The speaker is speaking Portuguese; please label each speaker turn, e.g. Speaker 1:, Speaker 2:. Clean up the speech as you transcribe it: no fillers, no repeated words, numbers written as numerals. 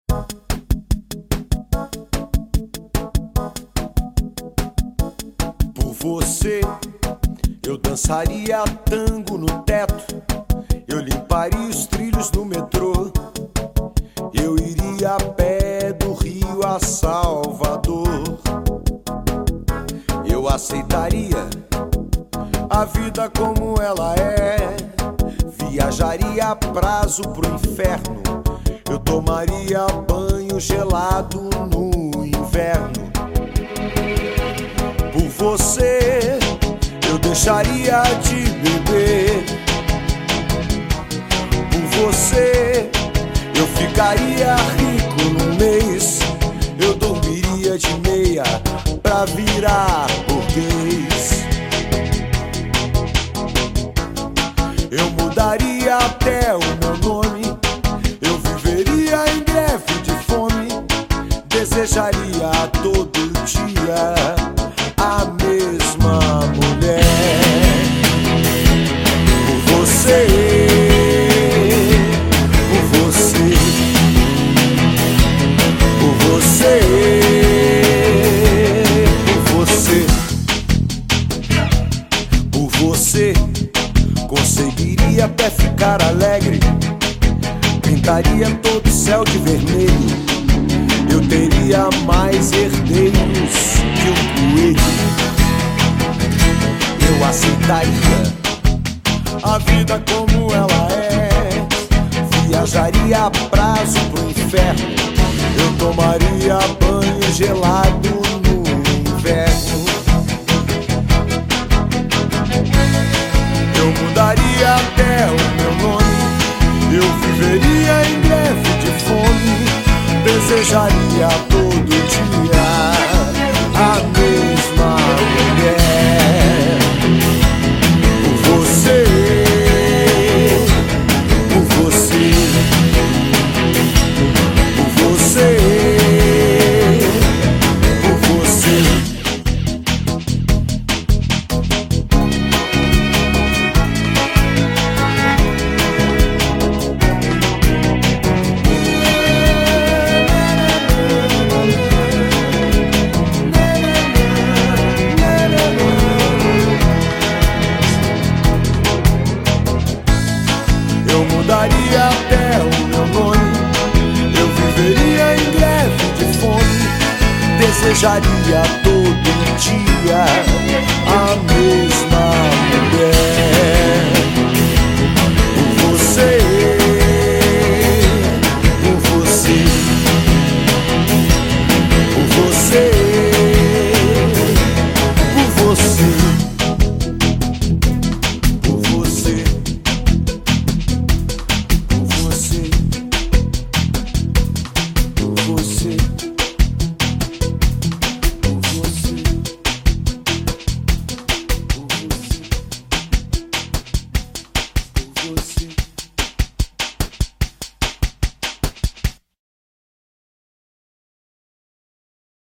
Speaker 1: Por você, eu dançaria tango no teto, eu limparia os trilhos do metrô, eu iria a pé do Rio a Salvador. Eu aceitaria a vida como ela é, viajaria a prazo pro inferno, eu tomaria banho gelado no inverno. Por você, eu deixaria de beber. Por você, eu ficaria rico no mês. Eu dormiria de meia pra virar burguês. Eu mudaria até o meu nome. Eu viveria em greve de fome. Desejaria todo dia a mesma mulher. Por você, por você, por você, por você, por você, conseguiria até ficar alegre, pintaria todo o céu de vermelho. Eu teria mais herdeiros que um coelho. Eu aceitaria a vida como ela é, viajaria a prazo pro inferno, eu tomaria banho gelado no inverno. Eu mudaria até o meu nome, eu viveria em greve de fome, desejaria todo dia a mesma mulher. Por você, por você, por você, por você. Eu mudaria até o meu nome, eu viveria em greve de fome, desejaria todo dia a mesma mulher. Por você, por você, por você, por você, por você. Você, você, você.